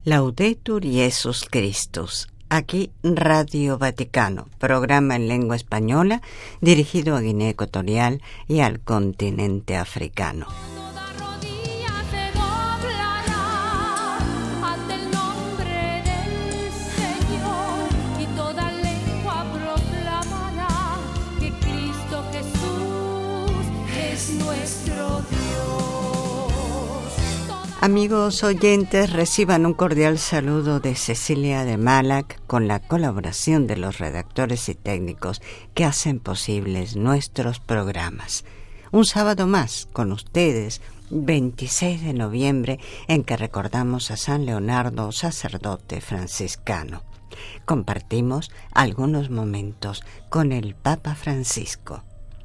Laudetur Jesus Christus. Aquí Radio Vaticano, programa en lengua española dirigido a Guinea Ecuatorial y al continente africano. Amigos oyentes, reciban un cordial saludo de Cecilia de Malac con la colaboración de los redactores y técnicos que hacen posibles nuestros programas. Un sábado más con ustedes, 26 de noviembre, en que recordamos a San Leonardo, sacerdote franciscano. Compartimos algunos momentos con el Papa Francisco.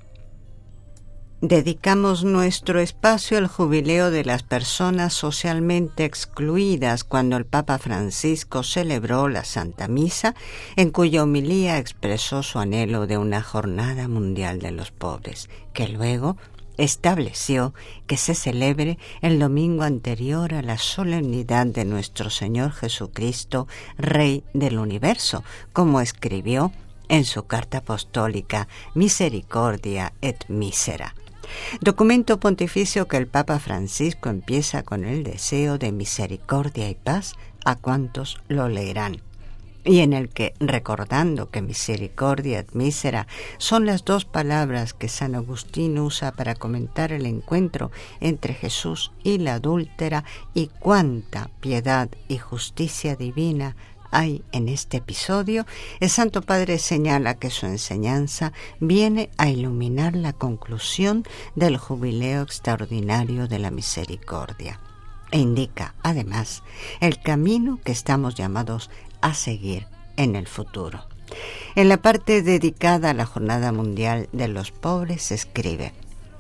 Dedicamos nuestro espacio al jubileo de las personas socialmente excluidas cuando el Papa Francisco celebró la Santa Misa, en cuya homilía expresó su anhelo de una jornada mundial de los pobres, que luego estableció que se celebre el domingo anterior a la solemnidad de nuestro Señor Jesucristo, Rey del Universo, como escribió en su carta apostólica Misericordia et Misera. Documento pontificio que el Papa Francisco empieza con el deseo de misericordia y paz a cuantos lo leerán, y en el que, recordando que misericordia et misera son las dos palabras que San Agustín usa para comentar el encuentro entre Jesús y la adúltera y cuánta piedad y justicia divina hay en este episodio, el Santo Padre señala que su enseñanza viene a iluminar la conclusión del jubileo extraordinario de la misericordia e indica, además, el camino que estamos llamados a seguir en el futuro. En la parte dedicada a la Jornada Mundial de los Pobres se escribe: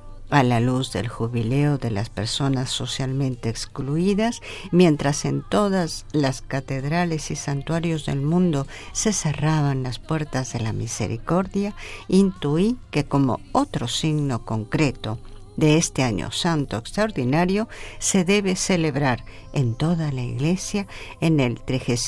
a la luz del jubileo de las personas socialmente excluidas, mientras en todas las catedrales y santuarios del mundo se cerraban las puertas de la misericordia, intuí que como otro signo concreto de este año santo extraordinario se debe celebrar en toda la Iglesia en el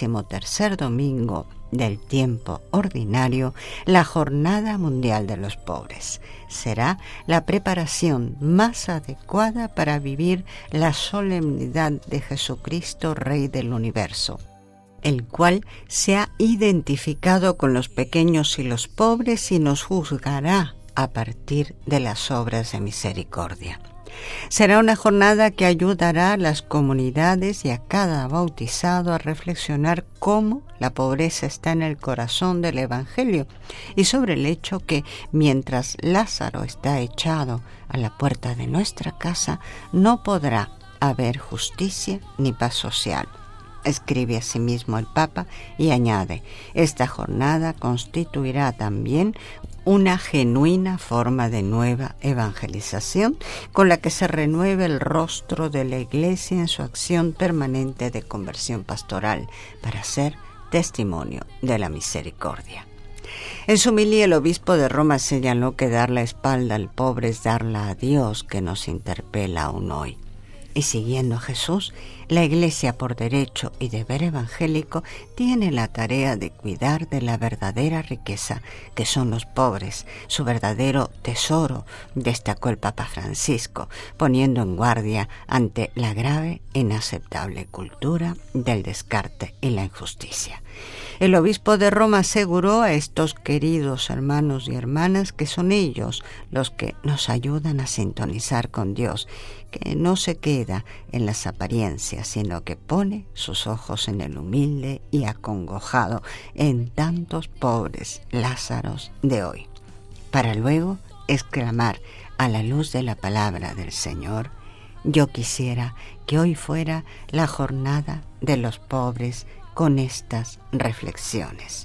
33º domingo del tiempo ordinario la Jornada Mundial de los Pobres. Será la preparación más adecuada para vivir la solemnidad de Jesucristo, Rey del Universo, el cual se ha identificado con los pequeños y los pobres y nos juzgará a partir de las obras de misericordia. Será una jornada que ayudará a las comunidades y a cada bautizado a reflexionar cómo la pobreza está en el corazón del Evangelio y sobre el hecho que mientras Lázaro está echado a la puerta de nuestra casa, no podrá haber justicia ni paz social. Escribe asimismo el Papa y añade: esta jornada constituirá también una genuina forma de nueva evangelización con la que se renueve el rostro de la Iglesia en su acción permanente de conversión pastoral para ser testimonio de la misericordia. En su homilía el obispo de Roma señaló que dar la espalda al pobre es darla a Dios, que nos interpela aún hoy. Y siguiendo a Jesús, la Iglesia, por derecho y deber evangélico, tiene la tarea de cuidar de la verdadera riqueza, que son los pobres, su verdadero tesoro, destacó el Papa Francisco, poniendo en guardia ante la grave e inaceptable cultura del descarte y la injusticia. El obispo de Roma aseguró a estos queridos hermanos y hermanas que son ellos los que nos ayudan a sintonizar con Dios, que no se queda en las apariencias, sino que pone sus ojos en el humilde y acongojado, en tantos pobres Lázaros de hoy, para luego exclamar a la luz de la palabra del Señor: yo quisiera que hoy fuera la jornada de los pobres con estas reflexiones.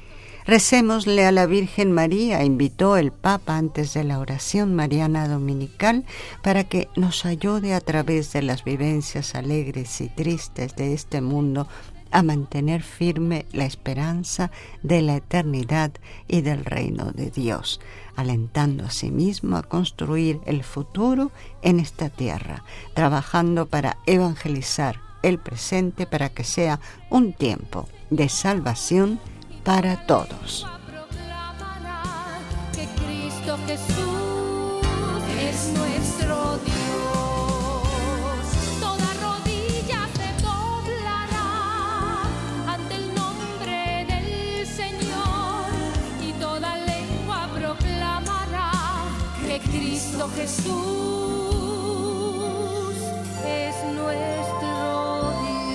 Recémosle a la Virgen María, invitó el Papa antes de la oración mariana dominical, para que nos ayude a través de las vivencias alegres y tristes de este mundo a mantener firme la esperanza de la eternidad y del reino de Dios, alentando a sí mismo a construir el futuro en esta tierra, trabajando para evangelizar el presente para que sea un tiempo de salvación para todos. Que Cristo Jesús es nuestro Dios. Toda rodilla se doblará ante el nombre del Señor y toda lengua proclamará que Cristo Jesús es nuestro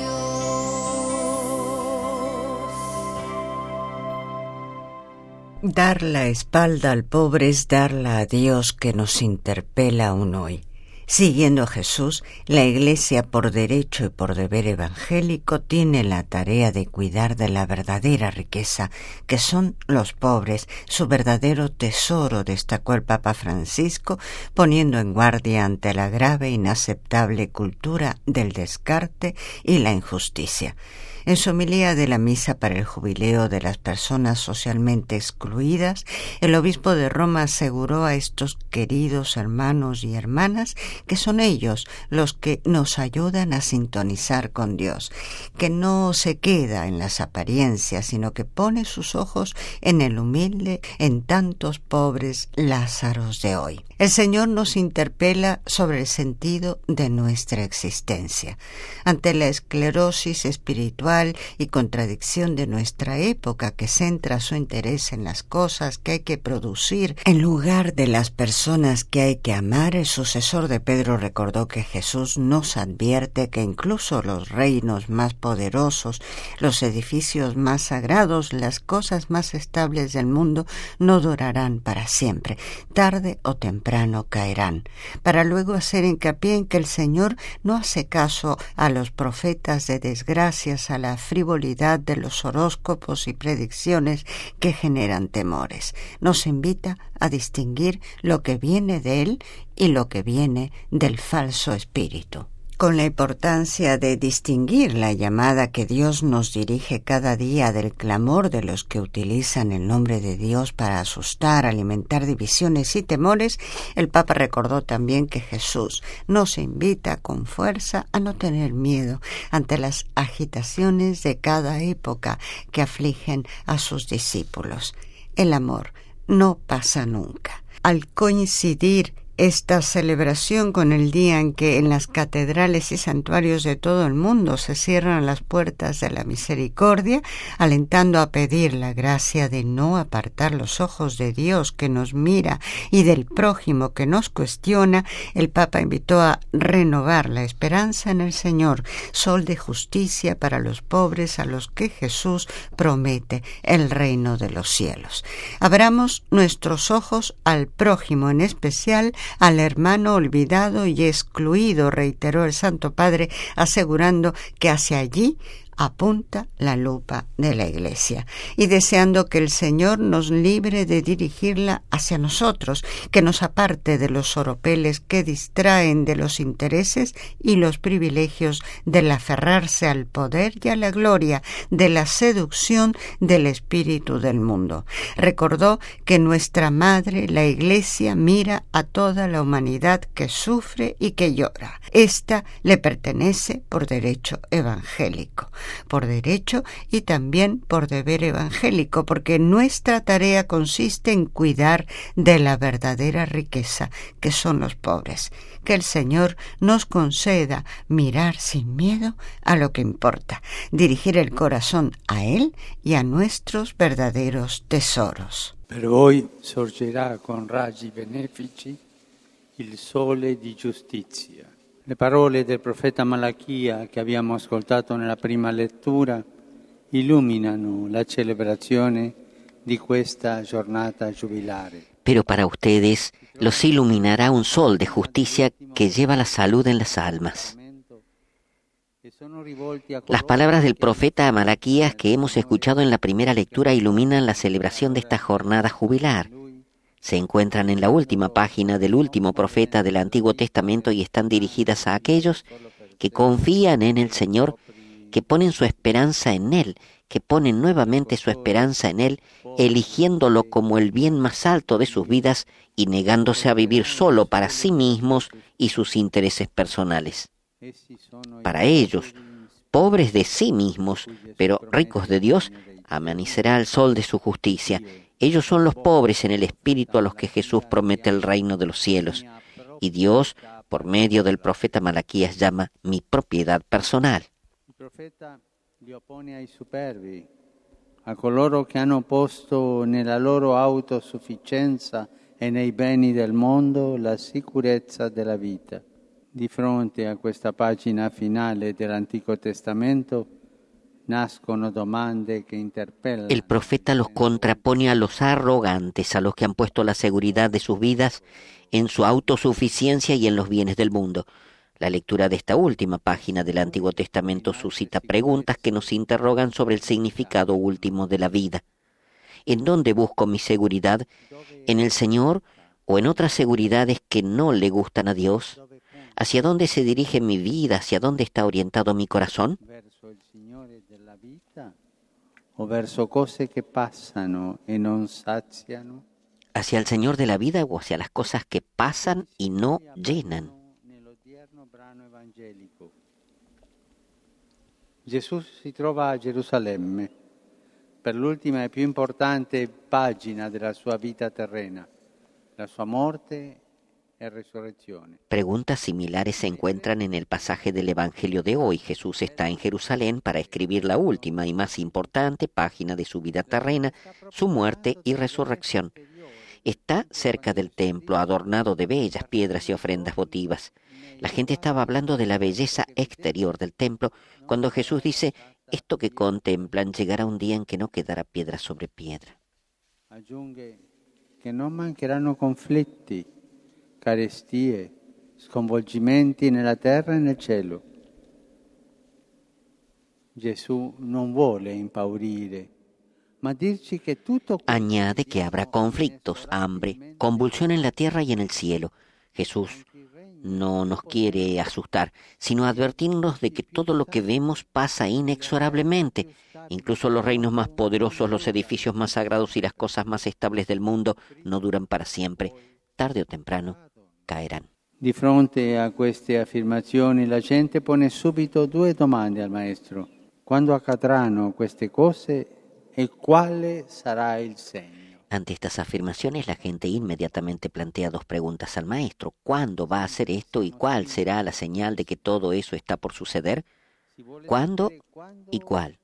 Dios. Dar la espalda al pobre es darla a Dios, que nos interpela aún hoy. Siguiendo a Jesús, la Iglesia, por derecho y por deber evangélico, tiene la tarea de cuidar de la verdadera riqueza, que son los pobres, su verdadero tesoro, destacó el Papa Francisco, poniendo en guardia ante la grave e inaceptable cultura del descarte y la injusticia. En su homilía de la misa para el jubileo de las personas socialmente excluidas, el obispo de Roma aseguró a estos queridos hermanos y hermanas que son ellos los que nos ayudan a sintonizar con Dios, que no se queda en las apariencias, sino que pone sus ojos en el humilde, en tantos pobres Lázaros de hoy. El Señor nos interpela sobre el sentido de nuestra existencia. Ante la esclerosis espiritual y contradicción de nuestra época, que centra su interés en las cosas que hay que producir en lugar de las personas que hay que amar, el sucesor de Pedro recordó que Jesús nos advierte que incluso los reinos más poderosos, los edificios más sagrados, las cosas más estables del mundo no durarán para siempre. Tarde o temprano caerán, para luego hacer hincapié en que el Señor no hace caso a los profetas de desgracias, a la frivolidad de los horóscopos y predicciones que generan temores. Nos invita a distinguir lo que viene de Él y lo que viene del falso espíritu. Con la importancia de distinguir la llamada que Dios nos dirige cada día del clamor de los que utilizan el nombre de Dios para asustar, alimentar divisiones y temores, el Papa recordó también que Jesús nos invita con fuerza a no tener miedo ante las agitaciones de cada época que afligen a sus discípulos. El amor no pasa nunca. Al coincidir esta celebración con el día en que en las catedrales y santuarios de todo el mundo se cierran las puertas de la misericordia, alentando a pedir la gracia de no apartar los ojos de Dios que nos mira y del prójimo que nos cuestiona, el Papa invitó a renovar la esperanza en el Señor, sol de justicia para los pobres a los que Jesús promete el reino de los cielos. Abramos nuestros ojos al prójimo, en especial al hermano olvidado y excluido, reiteró el Santo Padre, asegurando que hacia allí apunta la lupa de la Iglesia, y deseando que el Señor nos libre de dirigirla hacia nosotros, que nos aparte de los oropeles que distraen de los intereses y los privilegios del aferrarse al poder y a la gloria, de la seducción del espíritu del mundo. Recordó que nuestra Madre, la Iglesia, mira a toda la humanidad que sufre y que llora. Esta le pertenece por derecho evangélico. Por derecho y también por deber evangélico, porque nuestra tarea consiste en cuidar de la verdadera riqueza, que son los pobres. Que el Señor nos conceda mirar sin miedo a lo que importa, dirigir el corazón a Él y a nuestros verdaderos tesoros. Per voi sorgerà con raggi benefici il sole di giustizia. Le parole del profeta Malachia che abbiamo ascoltato nella prima lettura illuminano la celebrazione di questa giornata giubilare. Pero para ustedes los iluminará un sol de justicia que lleva la salud en las almas. Las palabras del profeta Malaquías que hemos escuchado en la primera lectura iluminan la celebración de esta jornada jubilar. Se encuentran en la última página del último profeta del Antiguo Testamento y están dirigidas a aquellos que confían en el Señor, que ponen su esperanza en Él, que ponen nuevamente su esperanza en Él, eligiéndolo como el bien más alto de sus vidas y negándose a vivir solo para sí mismos y sus intereses personales. Para ellos, pobres de sí mismos, pero ricos de Dios, amanecerá el sol de su justicia. Ellos son los pobres en el espíritu a los que Jesús promete el reino de los cielos. Y Dios, por medio del profeta Malaquías, llama mi propiedad personal. Il profeta li oppone ai superbi, a coloro che hanno posto nella loro autosufficienza e nei beni del mondo la sicurezza della vita. Di fronte a questa pagina finale dell'Antico Testamento nascono domande che interpellan. El profeta los contrapone a los arrogantes, a los que han puesto la seguridad de sus vidas en su autosuficiencia y en los bienes del mundo. La lectura de esta última página del Antiguo Testamento suscita preguntas que nos interrogan sobre el significado último de la vida. ¿En dónde busco mi seguridad? ¿En el Señor o en otras seguridades que no le gustan a Dios? ¿Hacia dónde se dirige mi vida? ¿Hacia dónde está orientado mi corazón? Verso il Signore della vita o verso cose che passano e non saziano? ¿Hacia el Señor de la vida o hacia las cosas que pasan y no llenan? Nell'odierno brano evangelico. Gesù si trova a Gerusalemme per l'ultima e più importante pagina della sua vita terrena, la sua morte e resurrezione. Preguntas similares se encuentran en el pasaje del Evangelio de hoy. Jesús está en Jerusalén para escribir la última y más importante página de su vida terrena, su muerte y resurrección. Está cerca del templo, adornado de bellas piedras y ofrendas votivas. La gente estaba hablando de la belleza exterior del templo cuando Jesús dice: esto que contemplan llegará un día en que no quedará piedra sobre piedra. Aggiunge che non mancheranno conflitti, carestie, sconvolgimenti nella terra e nel cielo. Gesù non vuole impaurire, ma dirci che tutto Añade que habrá conflictos, hambre, convulsión en la tierra y en el cielo. Jesús no nos quiere asustar, sino advertirnos de que todo lo que vemos pasa inexorablemente. Incluso los reinos más poderosos, los edificios más sagrados y las cosas más estables del mundo no duran para siempre. Tarde o temprano caerán. Di fronte a queste affermazioni la gente pone subito due domande al Maestro. Quando accadranno queste cose e quale sarà il segno? Ante estas afirmaciones, la gente inmediatamente plantea dos preguntas al Maestro. ¿Cuándo va a hacer esto y cuál será la señal de que todo eso está por suceder? ¿Cuándo y cuál?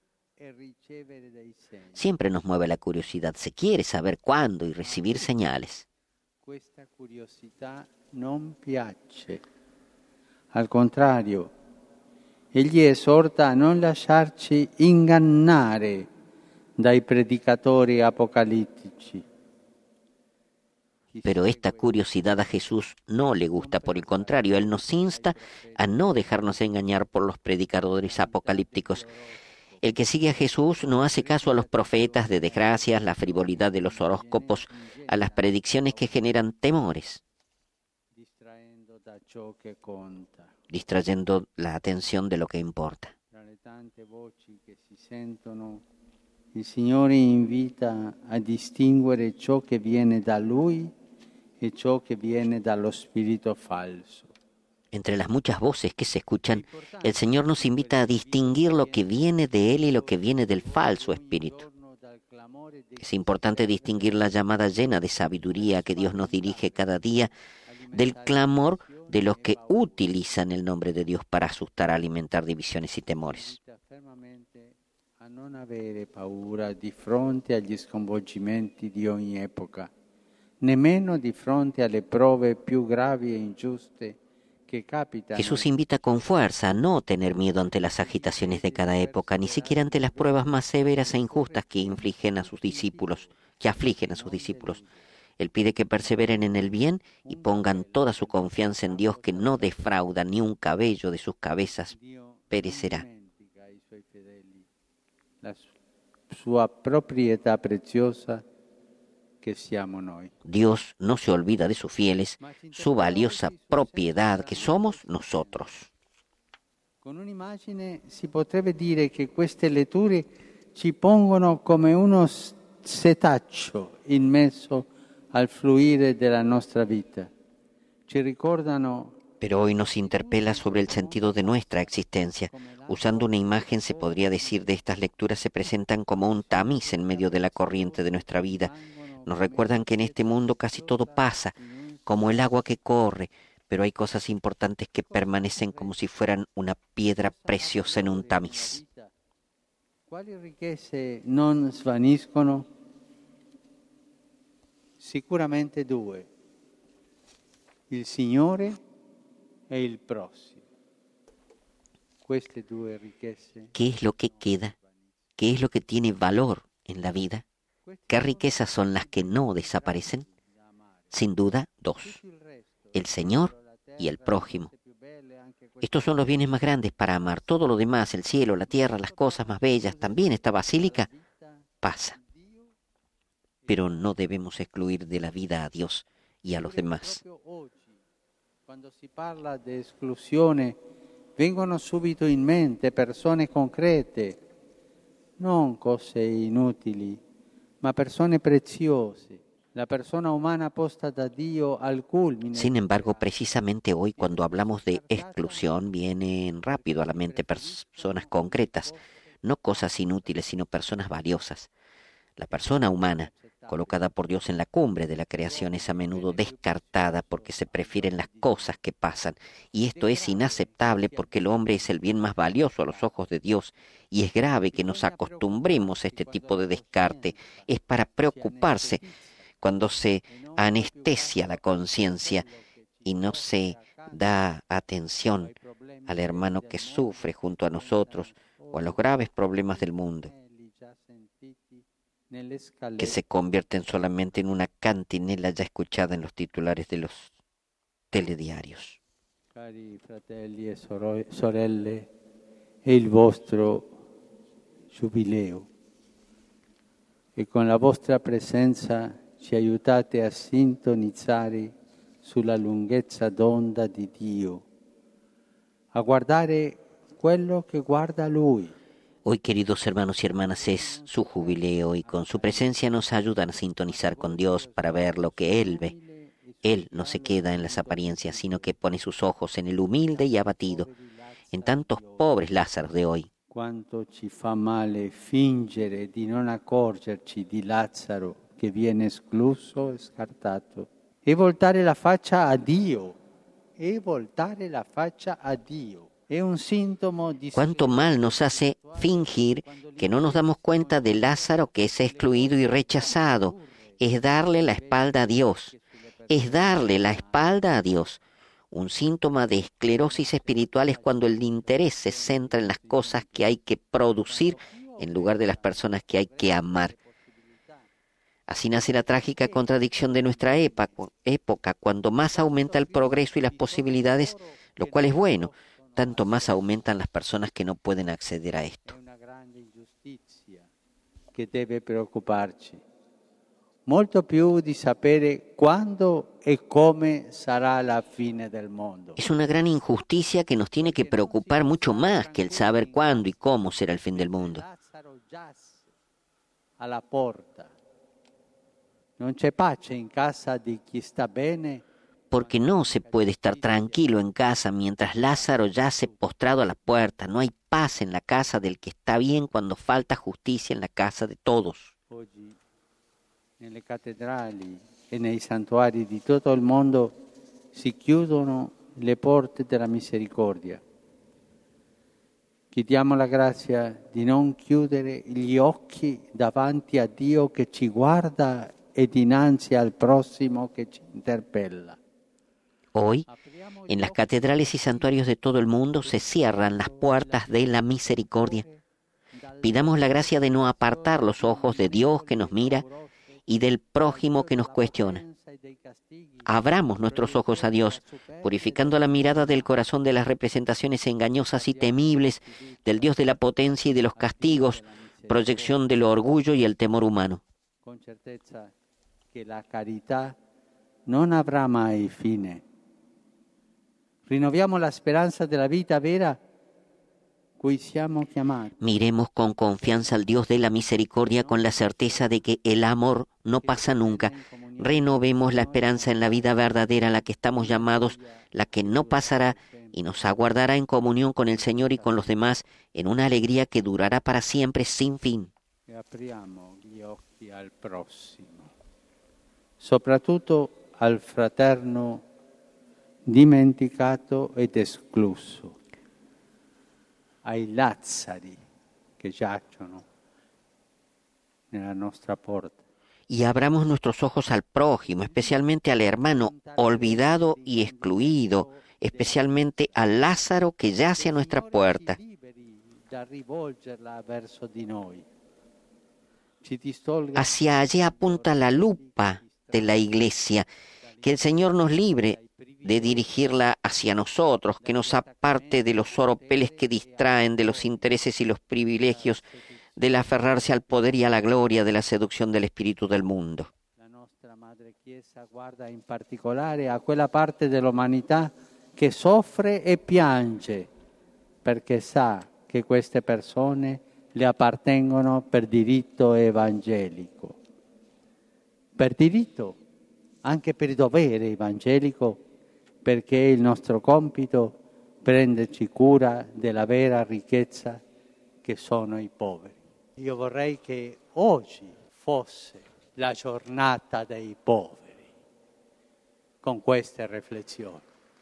Siempre nos mueve la curiosidad. Se quiere saber cuándo y recibir señales. Questa curiosità non piace. Al contrario, egli esorta a non lasciarci ingannare dai predicatori apocalittici. Pero esta curiosidad a Jesús no le gusta, por el contrario, Él nos insta a no dejarnos engañar por los predicadores apocalípticos. El que sigue a Jesús no hace caso a los profetas de desgracias, la frivolidad de los horóscopos, a las predicciones que generan temores, Distraendo da ciò che conta. distrayendo la atención de lo que importa. Tra le tante voci che si sentono, il Signore invita a distinguere ciò che viene da Lui e ciò che viene dallo spirito falso. Entre las muchas voces que se escuchan, el Señor nos invita a distinguir lo que viene de Él y lo que viene del falso espíritu. Es importante distinguir la llamada llena de sabiduría que Dios nos dirige cada día del clamor de los que utilizan el nombre de Dios para asustar, alimentar divisiones y temores. Fermamente a non avere paura di fronte agli sconvolgimenti di ogni epoca, nemmeno di fronte alle prove più gravi e ingiuste che capitano. Jesús invita con fuerza a no tener miedo ante las agitaciones de cada época, ni siquiera ante las pruebas más severas e injustas que afligen a sus discípulos. Él pide que perseveren en el bien y pongan toda su confianza en Dios, que no defrauda, ni un cabello de sus cabezas perecerá. La sua proprietà preziosa che siamo noi. Dios no se olvida de sus fieles, su valiosa propiedad que somos nosotros. Con un'immagine si potrebbe dire che queste letture ci pongono come uno setaccio in mezzo al fluire della nostra vita. Ci ricordano Pero hoy nos interpela sobre el sentido de nuestra existencia. Usando una imagen, se podría decir, de estas lecturas se presentan como un tamiz en medio de la corriente de nuestra vida. Nos recuerdan que en este mundo casi todo pasa, como el agua que corre, pero hay cosas importantes que permanecen como si fueran una piedra preciosa en un tamiz. Quali ricchezze non svaniscono? Sicuramente due, il Signore e il prossimo. Queste due ricchezze. ¿Qué es lo que queda? ¿Qué es lo que tiene valor en la vida? ¿Qué riquezas son las que no desaparecen? Sin duda, dos: el Señor y el prójimo. Estos son los bienes más grandes para amar. Todo lo demás, el cielo, la tierra, las cosas más bellas, también esta basílica, pasa. Pero no debemos excluir de la vida a Dios y a los demás. Quando si parla di esclusione, vengono subito in mente persone concrete, non cose inutili, ma persone preziose. La persona humana posta da Dio al culmine. Sin embargo, precisamente hoy, cuando hablamos de exclusión, vienen rápido a la mente personas concretas, no cosas inútiles, sino personas valiosas. La persona humana, colocada por Dios en la cumbre de la creación, es a menudo descartada porque se prefieren las cosas que pasan, y esto es inaceptable porque el hombre es el bien más valioso a los ojos de Dios, y es grave que nos acostumbremos a este tipo de descarte. Es para preocuparse cuando se anestesia la conciencia y no se da atención al hermano que sufre junto a nosotros o a los graves problemas del mundo, que se convierten solamente en una cantinela ya escuchada en los titulares de los telediarios. Cari fratelli e sorelle, è il vostro giubileo e con la vostra presenza ci aiutate a sintonizzare sulla lunghezza d'onda di Dio, a guardare quello che guarda Lui. Hoy, queridos hermanos y hermanas, es su jubileo y con su presencia nos ayudan a sintonizar con Dios para ver lo que Él ve. Él no se queda en las apariencias, sino que pone sus ojos en el humilde y abatido, en tantos pobres Lázaros de hoy. Quanto ci fa male fingere di non accorgerci di Lazzaro che viene escluso e scartato, e voltare la faccia a Dio, È un sintomo di Cuánto mal nos hace fingir que no nos damos cuenta de Lázaro que es excluido y rechazado. Es darle la espalda a Dios. Es darle la espalda a Dios. Un síntoma de esclerosis espiritual es cuando el interés se centra en las cosas que hay que producir en lugar de las personas que hay que amar. Así nace la trágica contradicción de nuestra época. Cuando más aumenta el progreso y las posibilidades, lo cual es bueno, tanto más aumentan las personas que no pueden acceder a esto. È una grande ingiustizia che deve preoccuparci, molto più di sapere quando e come sarà la fine del mondo. Es una gran injusticia que nos tiene que preocupar mucho más que el saber cuándo y cómo será el fin del mundo. Lazzaro giace alla porta. Non c'è pace in casa di chi sta bene. Porque no se puede estar tranquilo en casa mientras Lázaro yace postrado a la puerta. No hay paz en la casa del que está bien cuando falta justicia en la casa de todos. Oggi nelle cattedrali e nei santuari di tutto il mondo si chiudono le porte della misericordia. Chiediamo la grazia di non chiudere gli occhi davanti a Dio che ci guarda e dinanzi al prossimo che ci interpella. Hoy, en las catedrales y santuarios de todo el mundo se cierran las puertas de la misericordia. Pidamos la gracia de no apartar los ojos de Dios que nos mira y del prójimo que nos cuestiona. Abramos nuestros ojos a Dios, purificando la mirada del corazón de las representaciones engañosas y temibles del Dios de la potencia y de los castigos, proyección del orgullo y el temor humano. Con certeza che la carità non avrà mai fine. Rinnoviamo la speranza della vita vera cui siamo chiamati. Miremos con confianza al Dios de la misericordia con la certeza de que el amor no pasa nunca, renovemos la esperanza en la vida verdadera a la que estamos llamados, la que no pasará y nos aguardará en comunión con el Señor y con los demás en una alegría que durará para siempre sin fin. E apriamo gli occhi al prossimo, soprattutto al fraterno dimenticato ed escluso, ai Lazzari che giacciono nella nostra porta. Y abramos nuestros ojos al prójimo, especialmente al hermano olvidado y excluido, especialmente al Lázaro que yace a nuestra puerta. Hacia allá apunta la lupa de la Iglesia. Que el Señor nos libre de dirigirla hacia nosotros, que nos aparte de los oropeles que distraen, de los intereses y los privilegios, del aferrarse al poder y a la gloria, de la seducción del espíritu del mundo. La nostra Madre Chiesa guarda in particolare a quella parte dell'umanità che soffre e piange, perché sa che queste persone le appartengono per diritto evangelico. Per diritto, anche per dovere evangelico, perché è il nostro compito prenderci cura della vera ricchezza che sono i poveri. Io vorrei che oggi fosse la giornata dei poveri, con queste riflessioni.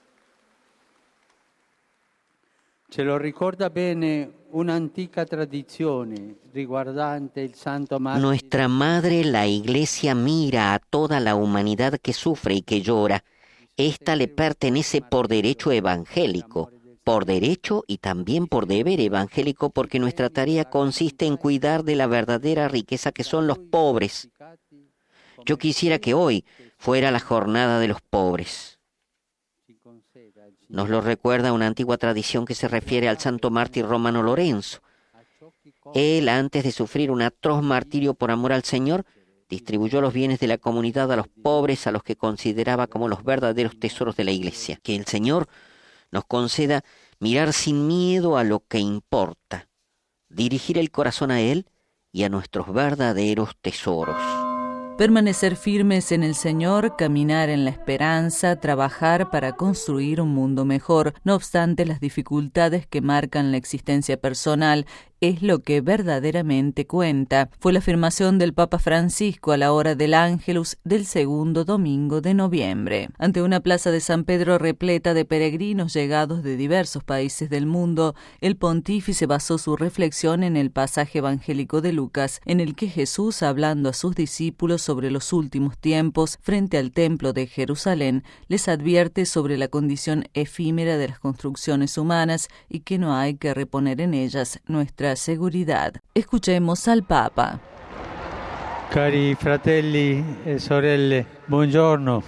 Ce lo ricorda bene un'antica tradizione riguardante il Santo Mártir. Nuestra Madre, la Iglesia, mira a toda la humanidad que sufre y que llora. Esta le pertenece por derecho evangélico, por derecho y también por deber evangélico, porque nuestra tarea consiste en cuidar de la verdadera riqueza que son los pobres. Yo quisiera que hoy fuera la jornada de los pobres. Nos lo recuerda una antigua tradición que se refiere al santo mártir romano Lorenzo. Él, antes de sufrir un atroz martirio por amor al Señor, distribuyó los bienes de la comunidad a los pobres, a los que consideraba como los verdaderos tesoros de la Iglesia. Que el Señor nos conceda mirar sin miedo a lo que importa, dirigir el corazón a Él y a nuestros verdaderos tesoros. Permanecer firmes en el Señor, caminar en la esperanza, trabajar para construir un mundo mejor, no obstante las dificultades que marcan la existencia personal, es lo que verdaderamente cuenta. Fue la afirmación del Papa Francisco a la hora del Ángelus del segundo domingo de noviembre. Ante una plaza de San Pedro repleta de peregrinos llegados de diversos países del mundo, el pontífice basó su reflexión en el pasaje evangélico de Lucas, en el que Jesús, hablando a sus discípulos sobre los últimos tiempos frente al templo de Jerusalén, les advierte sobre la condición efímera de las construcciones humanas y que no hay que reponer en ellas nuestra seguridad. Escuchemos al Papa. Cari fratelli e sorelle, buongiorno.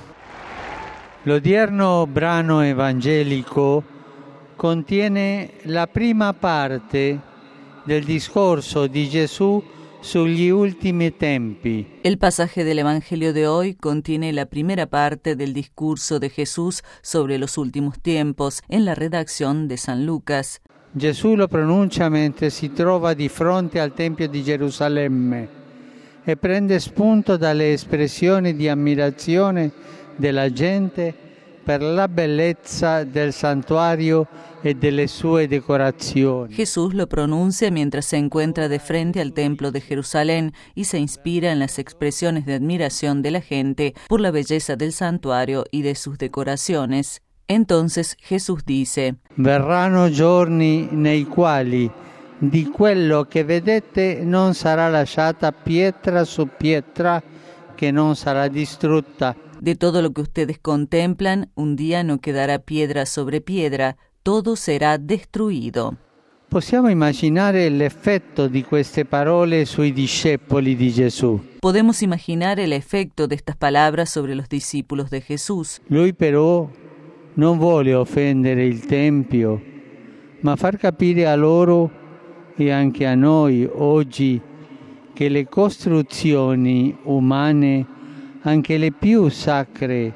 L'odierno brano evangelico contiene la prima parte del discorso di Gesù sugli ultimi tempi. El pasaje del Evangelio de hoy contiene la primera parte del discurso de Jesús sobre los últimos tiempos en la redacción de San Lucas. Gesù lo pronuncia mentre si trova di fronte al Tempio di Gerusalemme e prende spunto dalle espressioni di ammirazione della gente per la bellezza del santuario e delle sue decorazioni. Jesús lo pronuncia mientras se encuentra de frente al templo de Jerusalén y se inspira en las expresiones de admiración de la gente por la belleza del santuario y de sus decoraciones. Entonces Jesús dice: Verranno giorni nei quali di quello che vedete non sarà lasciata pietra su pietra che non sarà distrutta. De todo lo que ustedes contemplan, un día no quedará piedra sobre piedra, todo será destruido. Possiamo immaginare l'effetto di queste parole sui discepoli di Gesù. Podemos imaginar el efecto de estas palabras sobre los discípulos de Jesús. Lui però non vuole offendere il Tempio, ma far capire a loro e anche a noi oggi che le costruzioni umane, anche le più sacre,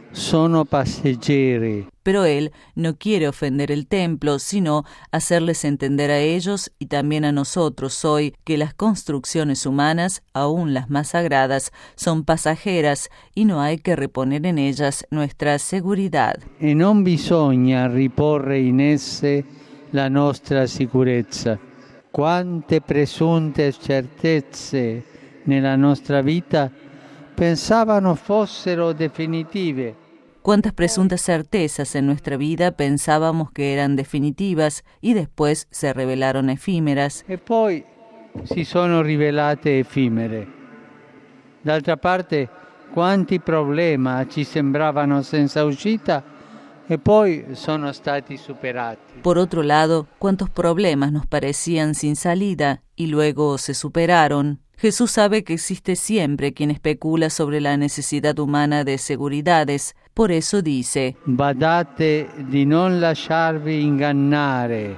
sono passeggeri. Pero él no quiere ofender el templo, sino hacerles entender a ellos y también a nosotros hoy que las construcciones humanas, aun las más sagradas, son pasajeras y no hay que reponer en ellas nuestra seguridad. E non bisogna riporre in esse la nostra sicurezza. Quante presunte certezze nella nostra vita pensavano fossero definitive. Cuántas presuntas certezas en nuestra vida pensábamos que eran definitivas y después se revelaron efímeras. E poi si sono rivelate effimere. D'altra parte, quanti problemi ci sembravano senza uscita e poi sono stati superati. Por otro lado, cuántos problemas nos parecían sin salida y luego se superaron. Jesús sabe que existe siempre quien especula sobre la necesidad humana de seguridades. Por eso dice: Badate di non lasciarvi ingannare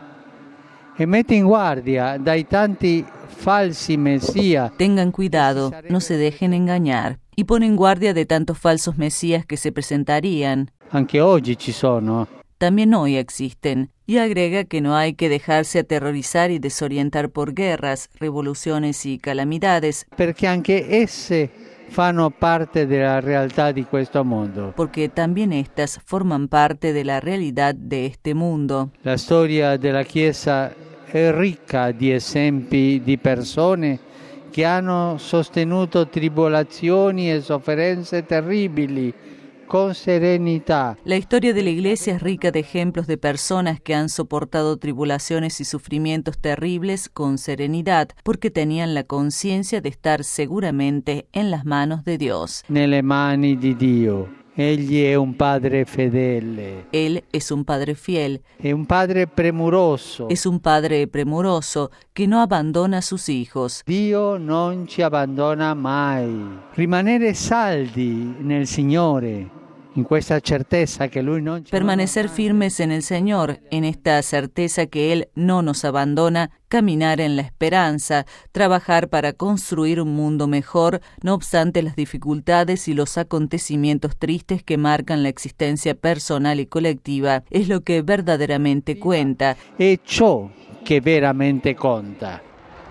e mette in guardia dai tanti falsi mesías. Tengan cuidado, no se dejen engañar, y pone en guardia de tantos falsos mesías que se presentarían. Anche oggi ci sono. También hoy existen, y agrega que no hay que dejarse aterrorizar y desorientar por guerras, revoluciones y calamidades, Perché anche esse fanno parte della realtà di questo mondo. porque también estas forman parte de la realidad de este mundo. La storia della Chiesa è ricca di esempi di persone che hanno sostenuto tribolazioni e sofferenze terribili con serenità. La historia de la Iglesia es rica de ejemplos de personas que han soportado tribulaciones y sufrimientos terribles con serenidad, porque tenían la conciencia de estar seguramente en las manos de Dios. Nelle mani di Dio. Egli è un padre fedele, Él es un Padre fiel, è un padre premuroso. es un Padre premuroso que no abandona a sus hijos. Dio non ci abbandona mai. Rimanere saldi nel Signore, in questa certezza che Lui non ci Permanecer firmes en el Señor, en esta certeza que Él no nos abandona, caminar en la esperanza, trabajar para construir un mundo mejor, no obstante las dificultades y los acontecimientos tristes que marcan la existencia personal y colectiva, es lo que verdaderamente cuenta. è ciò che veramente conta.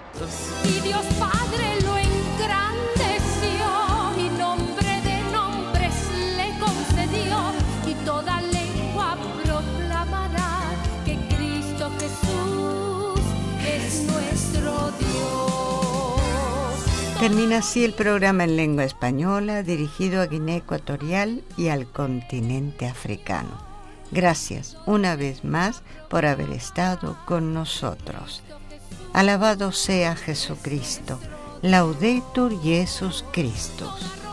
Y Dios Padre lo engrandeció y nombre de nombres le concedió y toda lengua proclamará que Cristo Jesús es nuestro Dios. Termina así el programa en lengua española dirigido a Guinea Ecuatorial y al continente africano. Gracias una vez más por haber estado con nosotros. Alabado sea Jesucristo. Laudetur Jesus Christus.